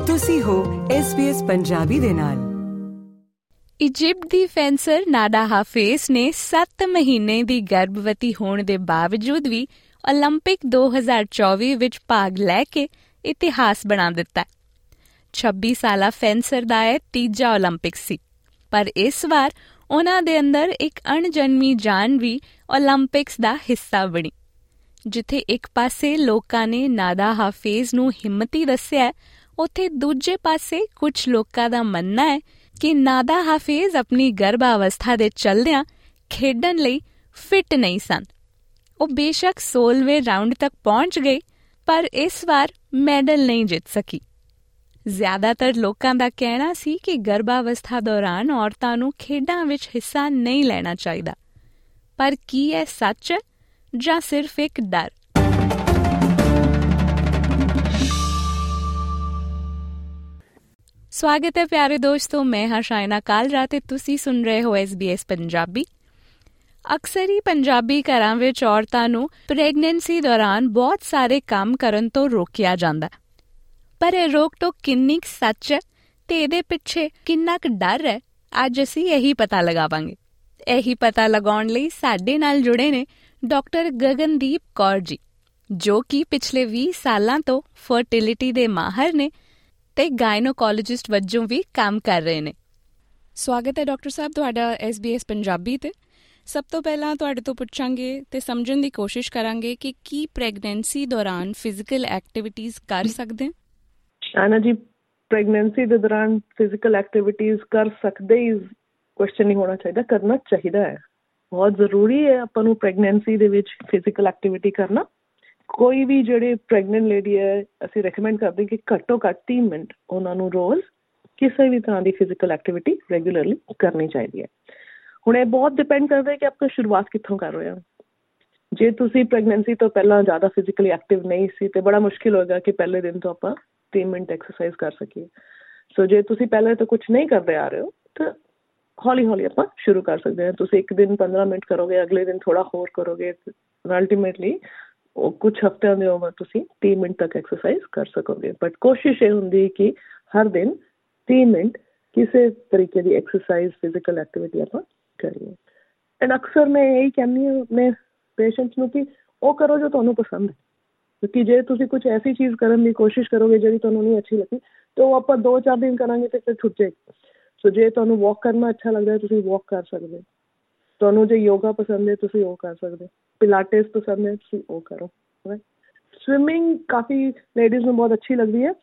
ਤੁਸੀਂ ਹੋ SBS ਪੰਜਾਬੀ ਦੇ ਨਾਲ। ਇਜਿਪਟ ਦੀ ਫੈਂਸਰ ਨਾਡਾ ਹਾਫਿਜ਼ ਨੇ 7 ਮਹੀਨੇ ਦੀ ਗਰਭਵਤੀ ਹੋਣ ਦੇ ਬਾਵਜੂਦ ਵੀ ਓਲੰਪਿਕ 2024 ਵਿੱਚ ਭਾਗ ਲੈ ਕੇ ਇਤਿਹਾਸ ਬਣਾ ਦਿੱਤਾ। 26 ਸਾਲਾ ਫੈਂਸਰ ਦਾ ਇਹ ਤੀਜਾ ਓਲੰਪਿਕ ਸੀ, ਪਰ ਇਸ ਵਾਰ ਉਹਨਾਂ ਦੇ ਅੰਦਰ ਇੱਕ ਅਣਜਨਮੀ ਜਾਨ ਵੀ ਓਲੰਪਿਕਸ ਦਾ ਹਿੱਸਾ ਬਣੀ। ਜਿੱਥੇ ਇੱਕ ਪਾਸੇ ਲੋਕਾਂ ਨੇ ਨਾਡਾ ਹਾਫਿਜ਼ ਨੂੰ ਹਿੰਮਤੀ ਦੱਸਿਆ, ਉੱਥੇ ਦੂਜੇ ਪਾਸੇ ਕੁਝ ਲੋਕਾਂ ਦਾ ਮੰਨਣਾ ਹੈ ਕਿ ਨਾਡਾ ਹਾਫਿਜ਼ ਆਪਣੀ ਗਰਭ ਅਵਸਥਾ ਦੇ ਚਲਦਿਆਂ ਖੇਡਣ ਲਈ ਫਿੱਟ ਨਹੀਂ ਸਨ। ਉਹ ਬੇਸ਼ੱਕ 16ਵੇਂ ਰਾਊਂਡ ਤੱਕ ਪਹੁੰਚ ਗਏ, ਪਰ ਇਸ ਵਾਰ ਮੈਡਲ ਨਹੀਂ ਜਿੱਤ ਸਕੀ। ਜ਼ਿਆਦਾਤਰ ਲੋਕਾਂ ਦਾ ਕਹਿਣਾ ਸੀ ਕਿ ਗਰਭਾਵਸਥਾ ਦੌਰਾਨ ਔਰਤਾਂ ਨੂੰ ਖੇਡਾਂ ਵਿੱਚ ਹਿੱਸਾ ਨਹੀਂ ਲੈਣਾ ਚਾਹੀਦਾ। ਪਰ ਕੀ ਇਹ ਸੱਚ ਹੈ ਜਾਂ ਸਿਰਫ ਇੱਕ ਡਰ? ਸਵਾਗਤ ਹੈ ਪਿਆਰੇ ਦੋਸਤੋ, ਮੈਂ ਹਾਂ ਸ਼ਾਇਨਾ ਕਾਲਰਾ ਤੇ ਤੁਸੀਂ ਸੁਣ ਰਹੇ ਹੋ SBS ਪੰਜਾਬੀ। ਅਕਸਰ ਹੀ ਪੰਜਾਬੀ ਘਰਾਂ ਵਿੱਚ ਔਰਤਾਂ ਨੂੰ ਪ੍ਰੈਗਨੈਂਸੀ ਦੌਰਾਨ ਬਹੁਤ ਸਾਰੇ ਕੰਮ ਕਰਨ ਤੋਂ ਰੋਕਿਆ ਜਾਂਦਾ, ਪਰ ਇਹ ਰੋਕ-ਟੋਕ ਕਿੰਨੀ ਕੁ ਸੱਚ ਹੈ ਤੇ ਇਹਦੇ ਪਿੱਛੇ ਕਿੰਨਾ ਕੁ ਡਰ ਹੈ, ਅੱਜ ਅਸੀਂ ਇਹੀ ਪਤਾ ਲਗਾਵਾਂਗੇ। ਇਹੀ ਪਤਾ ਲਗਾਉਣ ਲਈ ਸਾਡੇ ਨਾਲ ਜੁੜੇ ਨੇ ਡਾਕਟਰ ਗਗਨਦੀਪ ਕੌਰ ਜੀ, ਜੋ ਕਿ ਪਿਛਲੇ 20 ਸਾਲਾਂ ਤੋਂ ਫਰਟੀਲਿਟੀ ਦੇ ਮਾਹਰ ਨੇ ਤੇ ਗਾਇਨੋਕੋਲੋਜਿਸਟ ਵਜੋਂ ਵੀ ਕੰਮ ਕਰ ਰਹੇ ਨੇ। ਸਵਾਗਤ ਹੈ ਡਾਕਟਰ ਸਾਹਿਬ ਤੁਹਾਡਾ SBS ਪੰਜਾਬੀ ਤੇ। ਸਭ ਤੋਂ ਪਹਿਲਾਂ ਤੁਹਾਡੇ ਤੋਂ ਪੁੱਛਾਂਗੇ ਤੇ ਸਮਝਣ ਦੀ ਕੋਸ਼ਿਸ਼ ਕਰਾਂਗੇ ਕਿ ਕੀ ਪ੍ਰੈਗਨੈਂਸੀ ਦੌਰਾਨ ਫਿਜ਼ੀਕਲ ਐਕਟੀਵਿਟੀਜ਼ ਕਰ ਸਕਦੇ? ਸ਼ਾਇਨਾ ਜੀ, ਪ੍ਰੈਗਨੈਂਸੀ ਦੇ ਦੌਰਾਨ ਫਿਜ਼ੀਕਲ ਐਕਟੀਵਿਟੀਜ਼ ਕਰ ਸਕਦੇ ਹੀ ਕੁਐਸਚਨ ਨਹੀਂ ਹੋਣਾ ਚਾਹੀਦਾ, ਕਰਨਾ ਚਾਹੀਦਾ ਹੈ। ਬਹੁਤ ਜ਼ਰੂਰੀ ਹੈ ਆਪਾਂ ਨੂੰ ਪ੍ਰੈਗਨੈਂਸੀ ਦੇ ਵਿੱਚ ਫਿਜ਼ੀਕਲ ਐਕਟੀਵਿਟੀ ਕਰਨਾ। ਕੋਈ ਵੀ ਜਿਹੜੇ ਪ੍ਰੈਗਨੈਂਟ ਲੇਡੀ ਹੈ, ਅਸੀਂ ਰეკਮੈਂਡ ਕਰਦੇ ਕਿ ਘੱਟੋ ਘੱਟ 30 ਮਿੰਟ ਉਹਨਾਂ ਨੂੰ ਰੋਜ਼ ਕਿਸੇ ਵੀ ਤਰ੍ਹਾਂ ਦੀ ਫਿਜ਼ੀਕਲ ਐਕਟੀਵਿਟੀ ਰੈਗੂਲਰਲੀ ਕਰਨੀ ਚਾਹੀਦੀ ਹੈ। ਹੁਣ ਇਹ ਬਹੁਤ ਡਿਪੈਂਡ ਕਰਦਾ ਹੈ ਕਿ ਆਪਾਂ ਸ਼ੁਰੂਆਤ ਕਿੱਥੋਂ ਕਰ ਰਹੇ ਹਾਂ। ਜੇ ਤੁਸੀਂ ਪ੍ਰੈਗਨੈਂਸੀ ਤੋਂ ਪਹਿਲਾਂ ਜ਼ਿਆਦਾ ਫਿਜ਼ੀਕਲੀ ਐਕਟਿਵ ਨਹੀਂ ਸੀ ਤੇ ਬੜਾ ਮੁਸ਼ਕਿਲ ਹੋਏਗਾ ਕਿ ਪਹਿਲੇ ਦਿਨ ਤੋਂ ਆਪਾਂ 3 ਮਿੰਟ ਐਕਸਰਸਾਈਜ਼ ਕਰ ਸਕੀਏ। ਸੋ ਜੇ ਤੁਸੀਂ ਪਹਿਲੇ ਤੋਂ ਕੁਛ ਨਹੀਂ ਕਰਦੇ ਆ ਰਹੇ ਹੋ ਤਾਂ ਹੌਲੀ ਹੌਲੀ ਆਪਾਂ ਸ਼ੁਰੂ ਕਰ ਸਕਦੇ ਹਾਂ। ਤੁਸੀਂ ਇੱਕ ਦਿਨ 15 ਮਿੰਟ ਕਰੋਗੇ, ਅਗਲੇ ਦਿਨ ਥੋੜਾ ਹੋਰ ਕਰੋਗੇ, ਅਲਟੀਮੇਟਲੀ ਉਹ ਕੁਛ ਹਫ਼ਤਿਆਂ ਦੇ ਉਮਰ ਤੁਸੀਂ 30 ਮਿੰਟ ਤੱਕ ਐਕਸਰਸਾਈਜ਼ ਕਰ ਸਕੋਗੇ। ਬਟ ਕੋਸ਼ਿਸ਼ ਇਹ ਹੁੰਦੀ ਕਿ ਹਰ ਦਿਨ 30 ਮਿੰਟ ਕਿਸੇ ਤਰੀਕੇ ਦੀ ਐਕਸਰਸਾਈਜ਼ ਫਿਜ਼ੀਕਲ ਐਕਟੀਵਿਟੀ ਆਪਾਂ ਕਰੀਏ। ਐਂਡ ਅਕਸਰ ਮੈਂ ਇਹੀ ਕਹਿੰਦੀ ਹਾਂ ਆਪਣੇ ਪੇਸ਼ੈਂਟਸ ਨੂੰ ਕਿ ਉਹ ਕਰੋ ਜੋ ਤੁਹਾਨੂੰ ਪਸੰਦ ਹੈ, ਕਿਉਂਕਿ ਜੇ ਤੁਸੀਂ ਕੁਛ ਐਸੀ ਚੀਜ਼ ਕਰਨ ਦੀ ਕੋਸ਼ਿਸ਼ ਕਰੋਗੇ ਜਿਹੜੀ ਤੁਹਾਨੂੰ ਨਹੀਂ ਅੱਛੀ ਲੱਗੀ ਤਾਂ ਉਹ ਆਪਾਂ 2-4 ਦਿਨ ਕਰਾਂਗੇ ਤੇ ਫਿਰ ਛੁੱਟ ਜਾਏਗੀ। ਸੋ ਜੇ ਤੁਹਾਨੂੰ ਵਾਕ ਕਰਨਾ ਅੱਛਾ ਲੱਗਦਾ ਤੁਸੀਂ ਵਾਕ ਕਰ ਸਕਦੇ ਹੋ, ਤੁਹਾਨੂੰ ਜੇ ਯੋਗਾ ਪਸੰਦ ਹੈ ਤੁਸੀਂ ਉਹ ਕਰ ਸਕਦੇ ਹੋ, ਪਿਲਾਟਿਸ ਪਸੰਦ ਹੈ ਤੁਸੀਂ ਉਹ ਕਰੋ। ਸਵਿਮਿੰਗ ਕਾਫੀ ਲੇਡੀਜ਼ ਨੂੰ ਬਹੁਤ ਅੱਛੀ ਲੱਗਦੀ ਹੈ।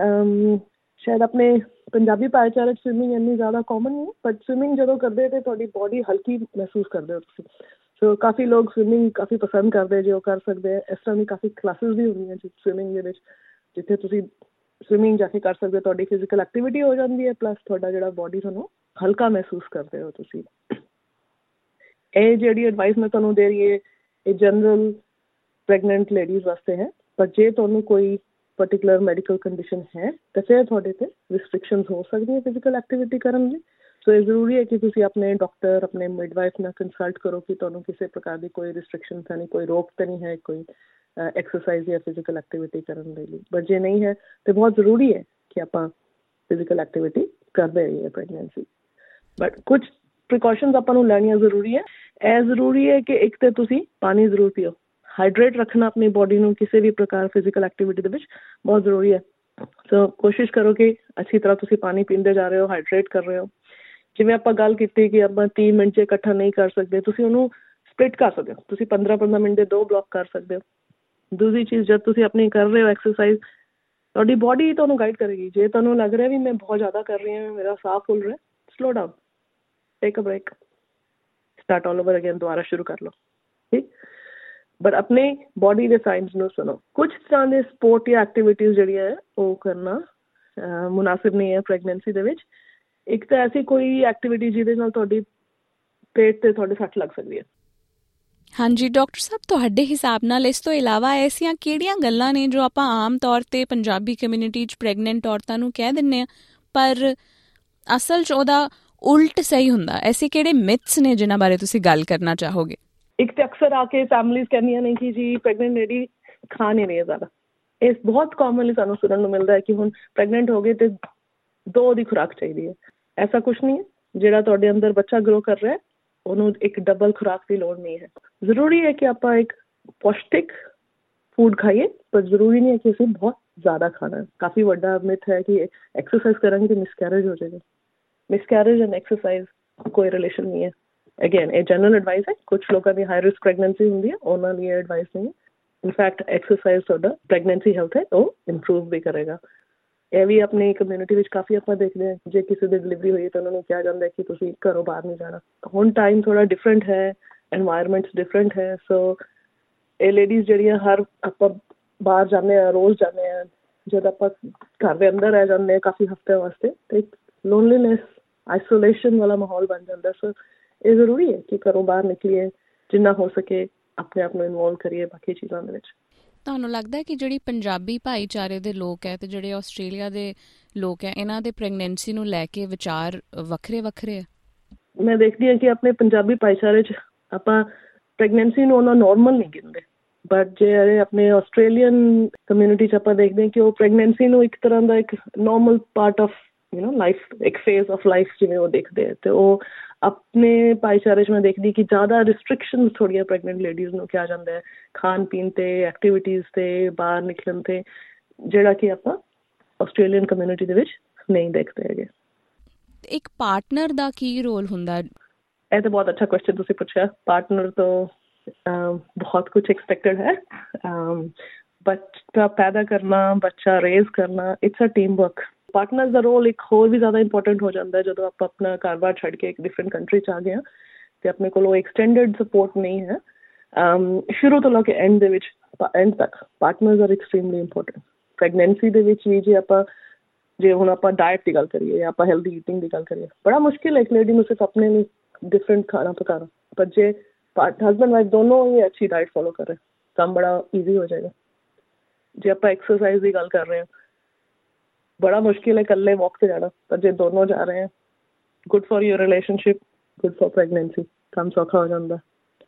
ਸ਼ਾਇਦ ਆਪਣੇ ਪੰਜਾਬੀ ਭਾਈਚਾਰੇ 'ਚ ਸਵਿਮਿੰਗ ਇੰਨੀ ਜ਼ਿਆਦਾ ਕਾਮਨ ਨਹੀਂ, ਬਟ ਸਵਿਮਿੰਗ ਜਦੋਂ ਕਰਦੇ ਤਾਂ ਤੁਹਾਡੀ ਬੋਡੀ ਹਲਕੀ ਮਹਿਸੂਸ ਕਰਦੇ ਹੋ ਤੁਸੀਂ। ਸੋ ਕਾਫੀ ਲੋਕ ਸਵਿਮਿੰਗ ਕਾਫੀ ਪਸੰਦ ਕਰਦੇ ਜੇ ਉਹ ਕਰ ਸਕਦੇ ਹੈ। ਇਸ ਤਰ੍ਹਾਂ ਦੀ ਕਾਫੀ ਕਲਾਸਿਸ ਵੀ ਹੁੰਦੀਆਂ ਸਵਿਮਿੰਗ ਦੇ ਵਿੱਚ, ਜਿੱਥੇ ਤੁਸੀਂ ਸਵਿਮਿੰਗ ਜਾ ਕੇ ਕਰ ਸਕਦੇ ਹੋ। ਤੁਹਾਡੀ ਫਿਜ਼ੀਕਲ ਐਕਟੀਵਿਟੀ ਹੋ ਜਾਂਦੀ ਹੈ, ਪਲੱਸ ਤੁਹਾਡਾ ਜਿਹੜਾ ਬੋਡੀ ਤੁਹਾਨੂੰ ਹਲਕਾ ਮਹਿਸੂਸ ਕਰਦੇ ਹੋ ਤੁਸੀਂ। ਇਹ ਜਿਹੜੀ ਐਡਵਾਈਸ ਮੈਂ ਤੁਹਾਨੂੰ ਦੇ ਰਹੀ ਹੈ ਇਹ ਜਨਰਲ ਪ੍ਰੈਗਨੈਂਟ ਲੇਡੀਜ਼ ਵਾਸਤੇ ਹੈ, ਪਰ ਜੇ ਤੁਹਾਨੂੰ ਕੋਈ ਪਰਟੀਕੂਲਰ ਮੈਡੀਕਲ ਕੰਡੀਸ਼ਨ ਹੈ ਤਾਂ ਫਿਰ ਤੁਹਾਡੇ 'ਤੇ ਰਿਸਟ੍ਰਿਕਸ਼ਨਸ ਹੋ ਸਕਦੀਆਂ ਫਿਜ਼ੀਕਲ ਐਕਟੀਵਿਟੀ ਕਰਨ ਲਈ। ਸੋ ਇਹ ਜ਼ਰੂਰੀ ਹੈ ਕਿ ਤੁਸੀਂ ਆਪਣੇ ਡਾਕਟਰ, ਆਪਣੇ ਮਿਡਵਾਈਫ ਨਾਲ ਕੰਸਲਟ ਕਰੋ ਕਿ ਤੁਹਾਨੂੰ ਕਿਸੇ ਪ੍ਰਕਾਰ ਦੀ ਕੋਈ ਰਿਸਟ੍ਰਿਕਸ਼ਨ ਤਾਂ ਨਹੀਂ, ਕੋਈ ਰੋਕ ਤਾਂ ਨਹੀਂ ਹੈ ਕੋਈ ਐਕਸਰਸਾਈਜ਼ ਜਾਂ ਫਿਜ਼ੀਕਲ ਐਕਟੀਵਿਟੀ ਕਰਨ ਦੇ ਲਈ। ਬਟ ਜੇ ਨਹੀਂ ਹੈ ਤਾਂ ਬਹੁਤ ਜ਼ਰੂਰੀ ਹੈ ਕਿ ਆਪਾਂ ਫਿਜ਼ੀਕਲ ਐਕਟੀਵਿਟੀ ਕਰਦੇ ਰਹੀਏ ਪ੍ਰੈਗਨੈਂਸੀ। ਬਟ ਕੁਛ ਪ੍ਰੀਕਾਸ਼ਨਸ ਆਪਾਂ ਨੂੰ ਲੈਣੀਆਂ ਜ਼ਰੂਰੀ ਹੈ। ਇਹ ਜ਼ਰੂਰੀ ਹੈ ਕਿ ਇੱਕ ਤਾਂ ਤੁਸੀਂ ਪਾਣੀ ਜ਼ਰੂਰ ਪੀਓ, ਹਾਈਡਰੇਟ ਰੱਖਣਾ ਆਪਣੀ ਬੋਡੀ ਨੂੰ ਕਿਸੇ ਵੀ ਪ੍ਰਕਾਰ ਫਿਜ਼ੀਕਲ ਐਕਟੀਵਿਟੀ ਦੇ ਵਿੱਚ ਬਹੁਤ ਜ਼ਰੂਰੀ ਹੈ। ਸੋ ਕੋਸ਼ਿਸ਼ ਕਰੋ ਕਿ ਅੱਛੀ ਤਰ੍ਹਾਂ ਤੁਸੀਂ ਪਾਣੀ ਪੀਂਦੇ ਜਾ ਰਹੇ ਹੋ, ਹਾਈਡਰੇਟ ਕਰ ਰਹੇ ਹੋ। ਜਿਵੇਂ ਆਪਾਂ ਗੱਲ ਕੀਤੀ ਕਿ ਆਪਾਂ 30 ਮਿੰਟ 'ਚ ਇਕੱਠਾ ਨਹੀਂ ਕਰ ਸਕਦੇ, ਤੁਸੀਂ ਉਹਨੂੰ ਸਪਲਿਟ ਕਰ ਸਕਦੇ ਹੋ। ਤੁਸੀਂ 15-15 ਮਿੰਟ ਦੇ 2 ਬਲੋਕ ਕਰ ਸਕਦੇ ਹੋ। ਦੂਸਰੀ ਚੀਜ਼, ਜਦ ਤੁਸੀਂ ਆਪਣੀ ਕਰ ਰਹੇ ਹੋ ਐਕਸਰਸਾਈਜ਼, ਤੁਹਾਡੀ ਬੋਡੀ ਤੁਹਾਨੂੰ ਗਾਈਡ ਕਰੇਗੀ। ਜੇ ਤੁਹਾਨੂੰ ਲੱਗ ਰਿਹਾ ਵੀ ਮੈਂ ਬਹੁਤ ਜ਼ਿਆਦਾ ਕਰ ਰਹੀ ਹਾਂ, ਮੇਰਾ ਸਾਹ ਫੁੱਲ ਰਿਹਾ, slow down, take a break, start all over again, ਦੁਬਾਰਾ ਸ਼ੁਰੂ ਕਰ ਲਓ, ਠੀਕ। ਬਟ ਆਪਣੇ ਬੋਡੀ ਦੇ ਸਾਈਨਸ ਨੂੰ ਸੁਣੋ। ਕੁਛ ਤਰ੍ਹਾਂ ਦੇ ਸਪੋਰਟ ਜਾਂ ਐਕਟੀਵਿਟੀਜ਼ ਜਿਹੜੀਆਂ ਹੈ ਉਹ ਕਰਨਾ ਮੁਨਾਸਿਬ ਨਹੀਂ ਹੈ ਪ੍ਰੈਗਨੈਂਸੀ ਦੇ ਵਿੱਚ। ਇੱਕ ਤਾਂ ਐਸੀ ਕੋਈ ਐਕਟੀਵਿਟੀ ਜਿਹਦੇ ਨਾਲ ਤੁਹਾਡੀ ਪੇਟ 'ਤੇ ਤੁਹਾਡੇ ਸੱਟ ਲੱਗ ਸਕਦੀ ਹੈ। ਹਾਂਜੀ ਡਾਕਟਰ ਸਾਹਿਬ, ਤੁਹਾਡੇ ਹਿਸਾਬ ਨਾਲ ਇਸ ਤੋਂ ਇਲਾਵਾ ਐਸੀਆਂ ਕਿਹੜੀਆਂ ਗੱਲਾਂ ਨੇ ਜੋ ਆਪਾਂ ਆਮ ਤੌਰ 'ਤੇ ਪੰਜਾਬੀ ਕਮਿਊਨਿਟੀ 'ਚ ਪ੍ਰੈਗਨੈਂਟ ਔਰਤਾਂ ਨੂੰ ਕਹਿ ਦਿੰਦੇ ਹਾਂ ਪਰ ਅਸਲ 'ਚ ਉਹਦਾ ਉਲਟ ਸਹੀ ਹੁੰਦਾ? ਐਸੇ ਕਿਹੜੇ ਮਿਥਸ ਨੇ ਜਿਨ੍ਹਾਂ ਬਾਰੇ ਤੁਸੀਂ ਗੱਲ ਕਰਨਾ ਚਾਹੋਗੇ? ਇੱਕ ਤਾਂ ਅਕਸਰ ਆ ਕੇ ਫੈਮਿਲੀਜ਼ ਕਹਿੰਦੀਆਂ ਨੇ ਕਿ ਜੀ ਪ੍ਰੈਗਨੈਂਟ ਲੇਡੀ ਖਾ ਨਹੀਂ ਰਹੀ ਹੈ ਜ਼ਿਆਦਾ, ਇਹ ਬਹੁਤ ਕਾਮਨਲੀ ਸਾਨੂੰ ਸੁਣਨ ਨੂੰ ਮਿਲਦਾ ਹੈ ਕਿ ਹੁਣ ਪ੍ਰੈਗਨੈਂਟ ਹੋ ਗਏ ਤੇ 2 ਦੀ ਖੁਰਾਕ ਚਾਹੀਦੀ ਹੈ। ਐਸਾ ਕੁਛ ਨਹੀਂ ਹੈ। ਜਿਹੜਾ ਤੁਹਾਡੇ ਅੰਦਰ ਬੱਚਾ ਗਰੋ ਕਰ ਰਿਹਾ ਉਹਨੂੰ ਇੱਕ ਡਬਲ ਖੁਰਾਕ ਦੀ ਲੋੜ ਨਹੀਂ ਹੈ। ਜ਼ਰੂਰੀ ਹੈ ਕਿ ਆਪਾਂ ਇੱਕ ਪੌਸ਼ਟਿਕ ਫੂਡ ਖਾਈਏ, ਪਰ ਜ਼ਰੂਰੀ ਨਹੀਂ ਹੈ ਕਿ ਅਸੀਂ ਬਹੁਤ ਜ਼ਿਆਦਾ ਖਾਣਾ। ਕਾਫੀ ਵੱਡਾ ਮਿਥ ਹੈ ਕਿ ਐਕਸਰਸਾਈਜ਼ ਕਰਾਂਗੇ ਤੇ ਮਿਸਕੈਰੇਜ ਹੋ ਜਾਏਗਾ। ਮਿਸਕੈਰੇਜ ਐਂਡ ਐਕਸਰਸਾਈਜ਼ ਕੋਈ ਰਿਲੇਸ਼ਨ ਨਹੀਂ ਹੈ। ਅਗੇਨ ਇਹ ਜਨਰਲ ਐਡਵਾਈਸ ਹੈ। ਕੁਛ ਲੋਕਾਂ ਦੀ ਹਾਈ ਰਿਸਕ ਪ੍ਰੈਗਨੈਂਸੀ ਹੁੰਦੀ ਹੈ, ਉਹਨਾਂ ਲਈ ਇਹ ਐਡਵਾਈਸ ਨਹੀਂ ਹੈ। ਇਨਫੈਕਟ ਐਕਸਰਸਾਈਜ਼ ਤੁਹਾਡਾ ਪ੍ਰੈਗਨੈਂਸੀ ਹੈਲਥ ਹੈ ਉਹ ਇੰਪਰੂਵ ਵੀ ਕਰੇਗਾ। ਇਹ ਵੀ ਆਪਣੀ ਕਮਿਊਨਿਟੀ ਵਿੱਚ ਕਾਫੀ ਆਪਾਂ ਦੇਖਦੇ ਹਾਂ, ਜੇ ਕਿਸੇ ਦੀ ਡਿਲੀਵਰੀ ਹੋਈ ਤਾਂ ਉਹਨਾਂ ਨੂੰ ਕਿਹਾ ਜਾਂਦਾ ਕਿ ਤੁਸੀਂ ਘਰੋਂ ਬਾਹਰ ਨਹੀਂ ਜਾਣਾ। ਹੁਣ ਟਾਈਮ ਥੋੜ੍ਹਾ ਡਿਫਰੈਂਟ ਹੈ, ਐਨਵਾਇਰਮੈਂਟਸ ਡਿਫਰੈਂਟ ਹੈ। ਸੋ ਇਹ ਲੇਡੀਜ਼ ਜਿਹੜੀਆਂ ਹਰ ਆਪਾਂ ਬਾਹਰ ਜਾਂਦੇ ਹਾਂ, ਰੋਜ਼ ਜਾਂਦੇ ਹਾਂ, ਜਦ ਆਪਾਂ ਘਰ ਦੇ ਅੰਦਰ ਰਹਿ ਜਾਂਦੇ ਹਾਂ ਕਾਫੀ ਹਫ਼ਤਿਆਂ ਵਾਸਤੇ ਤਾਂ ਇੱਕ ਲੋਨਲੀਨੈਸ, ਆਈਸੋਲੇਸ਼ਨ ਵਾਲਾ ਮਾਹੌਲ ਬਣ ਜਾਂਦਾ। ਸੋ ਇਹ ਜ਼ਰੂਰੀ ਹੈ ਕਿ ਘਰੋਂ ਬਾਹਰ ਨਿਕਲੀਏ, ਜਿੰਨਾ ਹੋ ਸਕੇ ਆਪਣੇ ਆਪ ਨੂੰ ਇਨਵੋਲਵ ਕਰੀਏ ਬਾਕੀ ਚੀਜ਼ਾਂ ਦੇ ਵਿੱਚ। ਤੁਹਾਨੂੰ ਲੱਗਦਾ ਹੈ ਕਿ ਜਿਹੜੀ ਪੰਜਾਬੀ ਭਾਈਚਾਰੇ ਦੇ ਲੋਕ ਹੈ ਤੇ ਜਿਹੜੇ ਆਸਟ੍ਰੇਲੀਆ ਦੇ ਲੋਕ ਹੈ, ਇਹਨਾਂ ਦੇ ਪ੍ਰੈਗਨੈਂਸੀ ਨੂੰ ਲੈ ਕੇ ਵਿਚਾਰ ਵੱਖਰੇ ਵੱਖਰੇ ਹੈ? ਮੈਂ ਦੇਖਦੀ ਹਾਂ ਕਿ ਆਪਣੇ ਪੰਜਾਬੀ ਭਾਈਚਾਰੇ 'ਚ ਆਪਾਂ ਪ੍ਰੈਗਨੈਂਸੀ ਨੂੰ ਉਹਨਾਂ ਨੋਰਮਲ ਨਹੀਂ ਗਿਣਦੇ, ਬਟ ਜੇ ਆਪਣੇ ਆਸਟ੍ਰੇਲੀਅਨ ਕਮਿਊਨਿਟੀ 'ਚ ਆਪਾਂ ਦੇਖਦੇ ਹਾਂ ਕਿ ਉਹ ਪ੍ਰੈਗਨੈਂਸੀ ਨੂੰ ਇੱਕ ਤਰ੍ਹਾਂ ਦਾ ਇੱਕ ਨੋਰਮਲ ਪਾਰਟ ਆਫ ਲਾਈਫ, ਇੱਕ ਫੇਜ਼ ਆਫ ਲਾਈਫ ਜਿਵੇਂ ਉਹ ਦੇਖਦੇ ਆ। ਤੇ ਉਹ ਆਪਣੇ ਭਾਈਚਾਰੇ 'ਚ ਮੈਂ ਦੇਖਦੀ ਕਿ ਜ਼ਿਆਦਾ ਰਿਸਟ੍ਰਿਕਸ਼ਨ ਥੋੜ੍ਹੀਆਂ ਪ੍ਰੈਗਨੈਂਟ ਲੇਡੀਜ਼ ਨੂੰ ਕਿਹਾ ਜਾਂਦਾ ਹੈ, ਖਾਣ ਪੀਣ 'ਤੇ, ਐਕਟੀਵਿਟੀਜ਼ 'ਤੇ, ਬਾਹਰ ਨਿਕਲਣ 'ਤੇ, ਜਿਹੜਾ ਕਿ ਆਪਾਂ ਆਸਟ੍ਰੇਲੀਅਨ ਕਮਿਊਨਿਟੀ ਦੇ ਵਿੱਚ ਨਹੀਂ ਦੇਖਦੇ ਹੈਗੇ। ਇੱਕ ਪਾਰਟਨਰ ਦਾ ਕੀ ਰੋਲ ਹੁੰਦਾ? ਇਹ ਤਾਂ ਬਹੁਤ ਅੱਛਾ ਕੁਐਸਚਨ ਤੁਸੀਂ ਪੁੱਛਿਆ। ਪਾਰਟਨਰ ਤੋਂ ਬਹੁਤ ਕੁਛ ਐਕਸਪੈਕਟਡ ਹੈ। ਬੱਚਾ ਪੈਦਾ ਕਰਨਾ, ਬੱਚਾ ਰੇਜ਼ ਕਰਨਾ, it's a team work. Partner ਦਾ ਰੋਲ ਇੱਕ ਹੋਰ ਵੀ ਜ਼ਿਆਦਾ ਇੰਪੋਰਟੈਂਟ ਹੋ ਜਾਂਦਾ ਜਦੋਂ ਆਪਾਂ ਆਪਣਾ ਘਰ-ਬਾਰ ਛੱਡ ਕੇ ਇੱਕ ਡਿਫਰੈਂਟ ਕੰਟਰੀ 'ਚ ਆ ਗਏ ਹਾਂ ਅਤੇ ਆਪਣੇ ਕੋਲ ਉਹ ਐਕਸਟੈਂਡਡ ਸਪੋਰਟ ਨਹੀਂ ਹੈ। ਸ਼ੁਰੂ ਤੋਂ ਲੈ ਕੇ ਐਂਡ ਦੇ ਵਿੱਚ, ਐਂਡ ਤੱਕ partners are extremely important. Pregnancy ਦੇ ਵਿੱਚ ਵੀ ਜੇ ਹੁਣ ਆਪਾਂ ਡਾਇਟ ਦੀ ਗੱਲ ਕਰੀਏ ਜਾਂ ਆਪਾਂ ਹੈਲਦੀ ਈਟਿੰਗ ਦੀ ਗੱਲ ਕਰੀਏ, ਬੜਾ ਮੁਸ਼ਕਿਲ ਹੈ ਇੱਕ ਲੇਡੀ ਨੂੰ ਸਿਰਫ ਆਪਣੇ ਲਈ ਡਿਫਰੈਂਟ ਖਾਣਾ ਪਕਾਉਣਾ। ਪਰ ਜੇ ਹਸਬੈਂਡ ਵਾਈਫ ਦੋਨੋਂ ਹੀ ਅੱਛੀ ਡਾਇਟ ਫੋਲੋ ਕਰ ਰਹੇ, ਕੰਮ ਬੜਾ ਈਜ਼ੀ ਹੋ ਜਾਏਗਾ। ਜੇ ਆਪਾਂ ਐਕਸਰਸਾਈਜ਼ ਦੀ ਗੱਲ ਕਰ ਰਹੇ ਹਾਂ, ਬੜਾ ਮੁਸ਼ਕਿਲ ਹੈ ਇਕੱਲੇ ਵਾਕ 'ਤੇ ਜਾਣਾ, ਪਰ ਜੇ ਦੋਨੋਂ ਜਾ ਰਹੇ ਹੈ, good for your relationship, good for pregnancy, ਕੰਮ ਸੌਖਾ ਹੋ ਜਾਂਦਾ।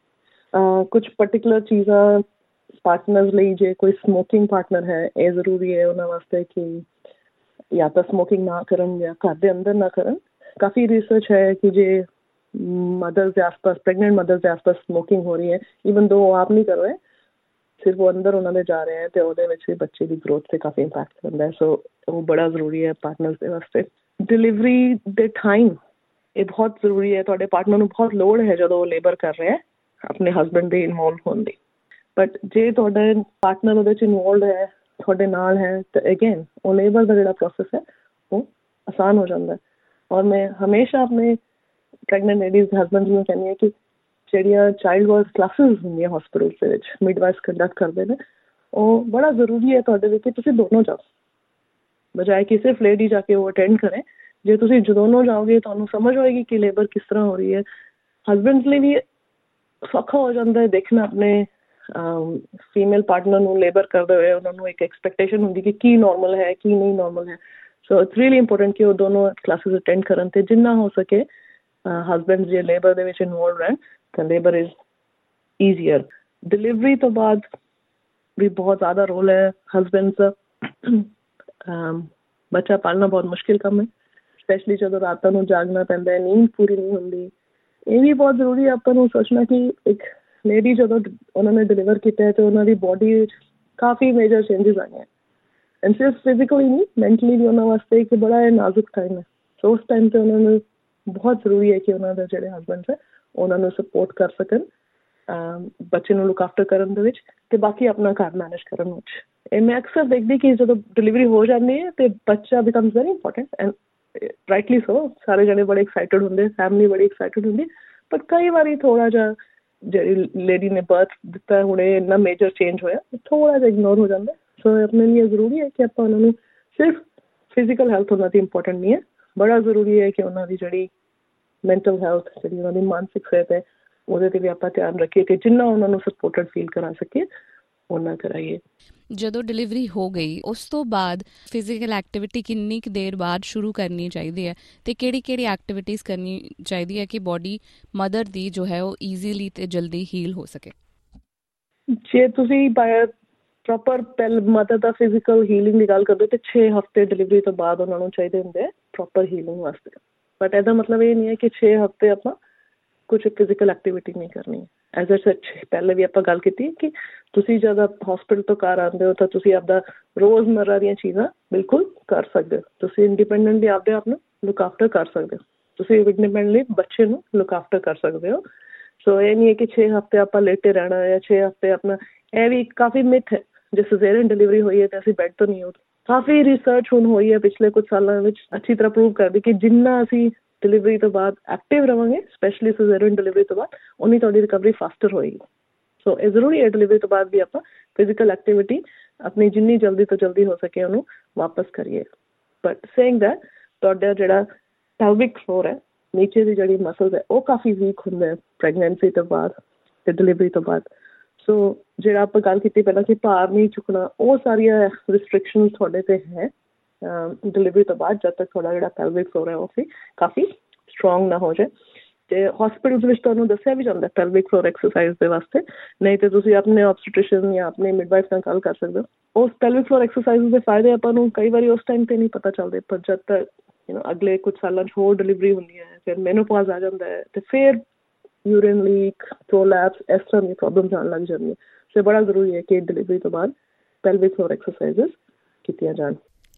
ਕੁਛ ਪਰਟੀਕੂਲਰ ਚੀਜ਼ਾਂ ਪਾਰਟਨਰਸ ਲਈ, ਜੇ ਕੋਈ ਸਮੋਕਿੰਗ ਪਾਰਟਨਰ ਹੈ, ਇਹ ਜ਼ਰੂਰੀ ਹੈ ਉਹਨਾਂ ਵਾਸਤੇ ਕਿ ਜਾਂ ਤਾਂ ਸਮੋਕਿੰਗ ਨਾ ਕਰਨ ਜਾਂ ਘਰ ਦੇ ਅੰਦਰ ਨਾ ਕਰਨ। ਕਾਫੀ ਰਿਸਰਚ ਹੈ ਕਿ ਜੇ ਮਦਰਸ ਦੇ ਆਸ-ਪਾਸ, ਪ੍ਰੈਗਨੈਂਟ ਮਦਰਸ ਦੇ ਆਸ-ਪਾਸ ਸਮੋਕਿੰਗ ਹੋ ਰਹੀ ਹੈ, ਈਵਨ ਦੋ ਉਹ ਆਪ ਨਹੀਂ ਕਰ ਰਹੇ, ਸਿਰਫ ਉਹ ਅੰਦਰ ਉਹਨਾਂ ਦੇ ਜਾ ਰਹੇ ਹੈ, ਅਤੇ ਉਹਦੇ ਵਿੱਚ ਵੀ ਬੱਚੇ ਦੀ ਗਰੋਥ 'ਤੇ ਕਾਫੀ ਇੰਪੈਕਟ ਪੈਂਦਾ। ਸੋ ਉਹ ਬੜਾ ਜ਼ਰੂਰੀ ਹੈ ਪਾਰਟਨਰਸ ਦੇ ਵਾਸਤੇ। ਡਿਲੀਵਰੀ ਦੇ ਟਾਈਮ ਇਹ ਬਹੁਤ ਜ਼ਰੂਰੀ ਹੈ। ਤੁਹਾਡੇ ਪਾਰਟਨਰ ਨੂੰ ਬਹੁਤ ਲੋੜ ਹੈ ਜਦੋਂ ਉਹ ਲੇਬਰ ਕਰ ਰਿਹਾ ਆਪਣੇ ਹਸਬੈਂਡ ਦੇ ਇਨਵੋਲਵ ਹੋਣ ਦੀ। ਬਟ ਜੇ ਤੁਹਾਡਾ ਪਾਰਟਨਰ ਉਹਦੇ 'ਚ ਇਨਵੋਲਵ ਹੈ, ਤੁਹਾਡੇ ਨਾਲ ਹੈ, ਤਾਂ ਅਗੇਨ ਉਹ ਲੇਬਰ ਦਾ ਜਿਹੜਾ ਪ੍ਰੋਸੈਸ ਹੈ ਉਹ ਆਸਾਨ ਹੋ ਜਾਂਦਾ। ਔਰ ਮੈਂ ਹਮੇਸ਼ਾ ਆਪਣੇ ਪ੍ਰੈਗਨੈਂਟ ਲੇਡੀਜ਼ ਦੇ ਹਸਬੈਂਡ ਨੂੰ ਕਹਿੰਦੀ ਹਾਂ ਕਿ ਜਿਹੜੀਆਂ ਚਾਈਲਡ ਬਰਥ ਕਲਾਸਿਸ ਹੁੰਦੀਆਂ ਹੋਸਪਿਟਲ ਦੇ ਵਿੱਚ ਮਿਡਵਾਈਫ ਕੰਡਕਟ ਕਰਦੇ ਨੇ, ਉਹ ਬੜਾ ਜ਼ਰੂਰੀ ਹੈ ਤੁਹਾਡੇ ਲਈ ਕਿ ਤੁਸੀਂ ਦੋਨੋਂ ਜਾਓ, ਬਜਾਏ ਕਿ ਸਿਰਫ ਲੇਡੀ ਜਾ ਕੇ ਉਹ ਅਟੈਂਡ ਕਰੇ। ਜੇ ਤੁਸੀਂ ਦੋਨੋਂ ਜਾਓਗੇ ਤੁਹਾਨੂੰ ਸਮਝ ਹੋਏਗੀ ਕਿ ਲੇਬਰ ਕਿਸ ਤਰ੍ਹਾਂ ਹੋ ਰਹੀ ਹੈ। ਹਸਬੈਂਡਸ ਲਈ ਵੀ ਸੌਖਾ ਹੋ ਜਾਂਦਾ ਹੈ ਦੇਖਣਾ ਆਪਣੇ ਫੀਮੇਲ ਪਾਰਟਨਰ ਨੂੰ ਲੇਬਰ ਕਰਦੇ ਹੋਏ। ਉਹਨਾਂ ਨੂੰ ਇੱਕ ਐਕਸਪੈਕਟੇਸ਼ਨ ਹੁੰਦੀ ਕਿ ਕੀ ਨੋਰਮਲ ਹੈ, ਕੀ ਨਹੀਂ ਨੋਰਮਲ ਹੈ। ਸੋ ਇਟਸ ਰੀਅਲੀ ਇੰਪੋਰਟੈਂਟ ਕਿ ਉਹ ਦੋਨੋਂ ਕਲਾਸਿਸ ਅਟੈਂਡ ਕਰਨ ਅਤੇ ਜਿੰਨਾ ਹੋ ਸਕੇ ਹਸਬੈਂਡ ਜੇ ਲੇਬਰ ਦੇ ਵਿੱਚ ਇਨਵੋਲਵ ਰਹਿਣ ਤਾਂ ਲੇਬਰ ਇਜ਼ ਈਜ਼ੀਅਰ। ਡਿਲੀਵਰੀ ਤੋਂ ਬਾਅਦ ਵੀ ਬਹੁਤ ਜ਼ਿਆਦਾ ਰੋਲ ਹੈ ਹਸਬੈਂਡ ਦਾ। ਬੱਚਾ ਪਾਲਣਾ ਬਹੁਤ ਮੁਸ਼ਕਿਲ ਕੰਮ ਹੈ, ਸਪੈਸ਼ਲੀ ਜਦੋਂ ਰਾਤਾਂ ਨੂੰ ਜਾਗਣਾ ਪੈਂਦਾ, ਨੀਂਦ ਪੂਰੀ ਨਹੀਂ ਹੁੰਦੀ। ਇਹ ਵੀ ਬਹੁਤ ਜ਼ਰੂਰੀ ਹੈ ਆਪਾਂ ਨੂੰ ਸੋਚਣਾ ਕਿ ਇੱਕ ਲੇਡੀ ਜਦੋਂ ਉਹਨਾਂ ਨੇ ਡਿਲੀਵਰ ਕੀਤਾ ਹੈ ਅਤੇ ਉਹਨਾਂ ਦੀ ਬੋਡੀ ਵਿੱਚ ਕਾਫੀ ਮੇਜਰ ਚੇਂਜਿਸ ਆਏ ਹੈ, ਐਂਡ ਸਿਰਫ ਫਿਜ਼ੀਕਲੀ ਨਹੀਂ, ਮੈਂਟਲੀ ਵੀ ਉਹਨਾਂ ਵਾਸਤੇ ਇੱਕ ਬੜਾ ਨਾਜ਼ੁਕ ਟਾਈਮ ਹੈ। ਸੋ ਉਸ ਟਾਈਮ 'ਤੇ ਉਹਨਾਂ ਨੂੰ ਬਹੁਤ ਜ਼ਰੂਰੀ ਹੈ ਕਿ ਉਹਨਾਂ ਦੇ ਜਿਹੜੇ ਹਸਬੈਂਡਸ ਹੈ ਉਹਨਾਂ ਨੂੰ ਸਪੋਰਟ ਕਰ ਸਕਣ ਬੱਚੇ ਨੂੰ ਲੁੱਕ ਆਫਟਰ ਕਰਨ ਦੇ ਵਿੱਚ ਅਤੇ ਬਾਕੀ ਆਪਣਾ ਘਰ ਮੈਨੇਜ ਕਰਨ ਵਿੱਚ। ਇਹ ਮੈਂ ਅਕਸਰ ਦੇਖਦੀ ਕਿ ਜਦੋਂ ਡਿਲੀਵਰੀ ਹੋ ਜਾਂਦੀ ਹੈ ਅਤੇ ਬੱਚਾ becomes very important and rightly so. ਸਾਰੇ ਜਣੇ ਬੜੇ ਐਕਸਾਈਟਡ ਹੁੰਦੇ, ਫੈਮਿਲੀ ਬੜੀ ਐਕਸਾਈਟਡ ਹੁੰਦੀ, ਪਰ ਕਈ ਵਾਰੀ ਥੋੜ੍ਹਾ ਜਿਹਾ ਜਿਹੜੀ ਲੇਡੀ ਨੇ ਬਰਥ ਦਿੱਤਾ ਹੁਣੇ ਇੰਨਾ ਮੇਜਰ ਚੇਂਜ ਹੋਇਆ, ਥੋੜ੍ਹਾ ਜਿਹਾ ਇਗਨੋਰ ਹੋ ਜਾਂਦਾ। ਸੋ ਆਪਣੇ ਲਈ ਜ਼ਰੂਰੀ ਹੈ ਕਿ ਆਪਾਂ ਉਹਨਾਂ ਨੂੰ ਸਿਰਫ ਫਿਜ਼ੀਕਲ ਹੈਲਥ ਉਹਨਾਂ ਦੀ ਇੰਪੋਰਟੈਂਟ ਨਹੀਂ ਹੈ, ਬੜਾ ਜ਼ਰੂਰੀ ਹੈ ਕਿ ਉਹਨਾਂ ਦੀ ਜਿਹੜੀ ਮੈਂਟਲ ਹੈਲਥ, ਜਿਹੜੀ ਉਹਨਾਂ ਦੀ ਮਾਨਸਿਕ ਸਿਹਤ ਹੈ, ਉਹਦੇ 'ਤੇ ਵੀ ਆਪਾਂ ਧਿਆਨ ਰੱਖੀਏ ਕਿ ਜਿੰਨਾ ਉਹਨਾਂ ਨੂੰ ਸਪੋਰਟਡ ਫੀਲ ਕਰਾ ਸਕੀਏ ਓਨਾ ਕਰਾਈਏ। ਜਦੋਂ ਡਿਲੀਵਰੀ ਹੋ ਗਈ ਉਸ ਤੋਂ ਬਾਅਦ ਫਿਜ਼ੀਕਲ ਐਕਟੀਵਿਟੀ ਕਿੰਨੀ ਕੁ ਦੇਰ ਬਾਅਦ ਸ਼ੁਰੂ ਕਰਨੀ ਚਾਹੀਦੀ ਹੈ ਅਤੇ ਕਿਹੜੀ ਐਕਟੀਵਿਟੀਜ਼ ਕਰਨੀ ਚਾਹੀਦੀ ਹੈ ਕਿ ਬੋਡੀ ਮਦਰ ਦੀ ਜੋ ਹੈ ਉਹ ਈਜ਼ੀਲੀ ਅਤੇ ਜਲਦੀ ਹੀਲ ਹੋ ਸਕੇ? ਜੇ ਤੁਸੀਂ ਪ੍ਰੋਪਰ ਮਦਰ ਦਾ ਫਿਜ਼ੀਕਲ ਹੀਲਿੰਗ ਦੀ ਗੱਲ ਕਰਦੇ ਤੇ 6 ਹਫ਼ਤੇ ਡਿਲੀਵਰੀ ਤੋਂ ਬਾਅਦ ਉਹਨਾਂ ਨੂੰ ਚਾਹੀਦੇ ਹੁੰਦੇ ਆ ਪ੍ਰੋਪਰ ਹੀਲਿੰਗ ਵਾਸਤੇ। ਬਟ ਇਹਦਾ ਮਤਲਬ ਇਹ ਨਹੀਂ ਹੈ ਕਿ 6 ਹਫ਼ਤੇ ਆਪਾਂ ਕੁਝ ਫਿਜ਼ੀਕਲ ਐਕਟੀਵਿਟੀ ਨਹੀਂ ਕਰਨੀ। ਐਜ਼ ਅ ਸੱਚ ਪਹਿਲੇ ਵੀ ਆਪਾਂ ਗੱਲ ਕੀਤੀ ਕਿ ਤੁਸੀਂ ਜਦ ਹਸਪੀਟਲ ਤੋਂ ਘਰ ਆਉਂਦੇ ਹੋ ਤਾਂ ਤੁਸੀਂ ਆਪਦਾ ਰੋਜ਼ਮर्रा ਦੀਆਂ ਚੀਜ਼ਾਂ ਬਿਲਕੁਲ ਕਰ ਸਕਦੇ ਹੋ। ਤੁਸੀਂ ਇੰਡੀਪੈਂਡੈਂਟਲੀ ਆਪਦੇ ਆਪ ਨੂੰ ਲੁੱਕ ਆਫਟਰ ਕਰ ਸਕਦੇ ਹੋ। ਤੁਸੀਂ ਇੰਡੀਪੈਂਡੈਂਟਲੀ ਬੱਚੇ ਨੂੰ ਲੁੱਕ ਆਫਟਰ ਕਰ ਸਕਦੇ ਹੋ। ਸੋ ਇਹ ਨਹੀਂ ਹੈ ਕਿ 6 ਹਫ਼ਤੇ ਆਪਾਂ ਲੇਟੇ ਰਹਿਣਾ ਜਾਂ 6 ਹਫ਼ਤੇ ਆਪਣਾ, ਇਹ ਵੀ ਕਾਫੀ ਮਿਥ ਹੈ। ਜੇ ਸਿਜ਼ੇਰੀਅਨ ਡਿਲੀਵਰੀ ਹੋਈ ਹੈ ਤਾਂ ਅਸੀਂ ਬੈੱਡ ਤੋਂ ਨਹੀਂ ਉੱਠ। ਕਾਫੀ ਰਿਸਰਚ ਹੁਣ ਹੋਈ ਹੈ ਪਿਛਲੇ ਕੁਝ ਸਾਲਾਂ ਵਿੱਚ ਅੱਛੀ ਤਰ੍ਹਾਂ ਪ੍ਰੂਵ ਕਰਦੀ ਕਿ ਜਿੰਨਾ ਅਸੀਂ ਡਿਲੀਵਰੀ ਤੋਂ ਬਾਅਦ ਐਕਟਿਵ ਰਹਾਂਗੇ, ਸਪੈਸ਼ਲੀ ਸਿਜ਼ੇਰੀਅਨ ਡਿਲੀਵਰੀ ਤੋਂ ਬਾਅਦ, ਉਨੀ ਤੁਹਾਡੀ ਰਿਕਵਰੀ ਫਾਸਟਰ ਹੋਏਗੀ। ਸੋ ਇਹ ਜ਼ਰੂਰੀ ਹੈ ਡਿਲੀਵਰੀ ਤੋਂ ਬਾਅਦ ਵੀ ਆਪਾਂ ਫਿਜ਼ੀਕਲ ਐਕਟੀਵਿਟੀ ਆਪਣੀ ਜਿੰਨੀ ਜਲਦੀ ਤੋਂ ਜਲਦੀ ਹੋ ਸਕੇ ਉਹਨੂੰ ਵਾਪਸ ਕਰੀਏ। ਬਟ ਸੇਇੰਗ ਦੈਟ ਤੁਹਾਡਾ ਜਿਹੜਾ ਪੈਲਵਿਕ ਫਲੋਰ ਹੈ, ਨੀਚੇ ਦੀ ਜਿਹੜੀ ਮਸਲਸ ਹੈ, ਉਹ ਕਾਫੀ ਵੀਕ ਹੁੰਦਾ ਹੈ ਪ੍ਰੈਗਨੈਂਸੀ ਤੋਂ ਬਾਅਦ ਅਤੇ ਡਿਲੀਵਰੀ ਤੋਂ ਬਾਅਦ। ਸੋ ਜਿਹੜਾ ਆਪਾਂ ਗੱਲ ਕੀਤੀ ਪਹਿਲਾਂ ਕਿ ਭਾਰ ਨਹੀਂ ਚੁੱਕਣਾ, ਉਹ ਸਾਰੀਆਂ ਰਿਸਟ੍ਰਿਕਸ਼ਨ ਤੁਹਾਡੇ 'ਤੇ ਹੈ ਡਿਲੀਵਰੀ ਤੋਂ ਬਾਅਦ, ਜਦ ਤੱਕ ਤੁਹਾਡਾ ਜਿਹੜਾ ਪੈਲਵਿਕ ਫਲੋਰ ਹੈ ਉਹ ਵੀ ਕਾਫੀ ਸਟਰੋਂਗ ਨਾ ਹੋ ਜਾਏ। ਅਤੇ ਹੋਸਪਿਟਲਸ ਵਿੱਚ ਤੁਹਾਨੂੰ ਦੱਸਿਆ ਵੀ ਜਾਂਦਾ ਪੈਲਵਿਕ ਫਲੋਰ ਐਕਸਰਸਾਈਜ਼ ਦੇ ਵਾਸਤੇ, ਨਹੀਂ ਤਾਂ ਤੁਸੀਂ ਆਪਣੇ ਆਬਸਟੀਟਿਸ਼ਨ ਜਾਂ ਆਪਣੇ ਮਿਡਵਾਈਫ ਨਾਲ ਗੱਲ ਕਰ ਸਕਦੇ ਹੋ। ਉਸ ਪੈਲਵਿਕ ਫਲੋਰ ਐਕਸਰਸਾਈਜ਼ ਦੇ ਫਾਇਦੇ ਆਪਾਂ ਨੂੰ ਕਈ ਵਾਰੀ ਉਸ ਟਾਈਮ 'ਤੇ ਨਹੀਂ ਪਤਾ ਚੱਲਦੇ, ਪਰ ਜਦ ਤੱਕ ਅਗਲੇ ਕੁਝ ਸਾਲਾਂ 'ਚ ਹੋਰ ਡਿਲੀਵਰੀ ਹੁੰਦੀ ਹੈ, ਫਿਰ ਮੈਨੋਪੌਜ਼ ਆ ਜਾਂਦਾ ਹੈ ਅਤੇ ਫਿਰ ਯੂਰਿਨ ਲੀਕ, ਪ੍ਰੋਲੈਪਸ, ਇਸ ਤਰ੍ਹਾਂ ਦੀਆਂ ਪ੍ਰੋਬਲਮਸ ਆਉਣ ਲੱਗ ਜਾਂਦੀਆਂ। ਸੋ ਬੜਾ ਜ਼ਰੂਰੀ ਹੈ ਕਿ ਡਿਲੀਵਰੀ ਤੋਂ ਬਾਅਦ ਪੈਲਵਿਕ ਫਲੋਰ ਐਕਸਰਸਾਈਜ਼ਸ ਕੀਤੀਆਂ ਜਾਣ।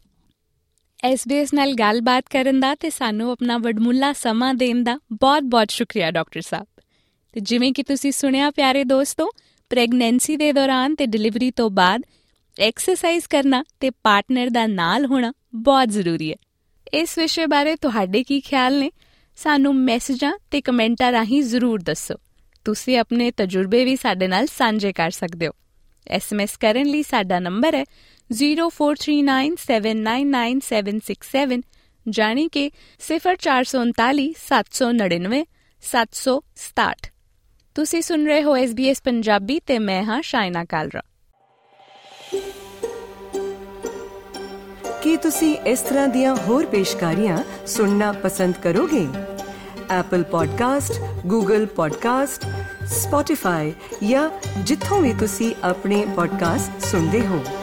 SBS ਨਾਲ ਗੱਲਬਾਤ ਕਰਨ ਦਾ ਤੇ ਸਾਨੂੰ ਆਪਣਾ ਵਡਮੁੱਲਾ ਸਮਾਂ ਦੇਣ ਦਾ ਬਹੁਤ-ਬਹੁਤ ਸ਼ੁਕਰੀਆ ਡਾਕਟਰ ਸਾਹਿਬ। ਤੇ ਜਿਵੇਂ ਕਿ ਤੁਸੀਂ ਸੁਣਿਆ ਪਿਆਰੇ ਦੋਸਤੋ, ਪ੍ਰੈਗਨੈਂਸੀ ਦੇ ਦੌਰਾਨ ਤੇ ਡਿਲੀਵਰੀ ਤੋਂ ਬਾਅਦ ਐਕਸਰਸਾਈਜ਼ ਕਰਨਾ ਤੇ ਪਾਰਟਨਰ ਦਾ ਨਾਲ ਹੋਣਾ ਬਹੁਤ ਜ਼ਰੂਰੀ ਹੈ। ਇਸ ਵਿਸ਼ੇ ਬਾਰੇ ਤੁਹਾਡੇ ਕੀ ਖਿਆਲ ਨੇ? ਸਾਨੂੰ ਮੈਸੇਜਾਂ ਤੇ ਕਮੈਂਟਾਂ ਰਾਹੀਂ ਜ਼ਰੂਰ ਦੱਸੋ। ਤੁਸੀਂ ਆਪਣੇ ਤਜਰਬੇ ਵੀ ਸਾਡੇ ਨਾਲ ਸਾਂਝੇ ਕਰ ਸਕਦੇ ਹੋ। SMS ਕਰਨ ਲਈ ਸਾਡਾ ਨੰਬਰ ਹੈ 0439799767, ਜਾਣੀ ਕਿ 0439 799 767। ਤੁਸੀਂ ਸੁਣ ਰਹੇ ਹੋ SBS ਪੰਜਾਬੀ ਤੇ ਮੈਂ ਹਾਂ ਸ਼ਾਇਨਾ ਕਾਲਰਾ। ਕੀ ਤੁਸੀਂ ਇਸ ਤਰ੍ਹਾਂ ਦੀਆਂ ਹੋਰ ਪੇਸ਼ਕਾਰੀਆਂ ਸੁਣਨਾ ਪਸੰਦ ਕਰੋਗੇ? Apple Podcast, Google Podcast, Spotify ਜਾਂ ਜਿੱਥੋਂ ਵੀ ਤੁਸੀਂ ਆਪਣੇ ਪੋਡਕਾਸਟ ਸੁਣਦੇ ਹੋ।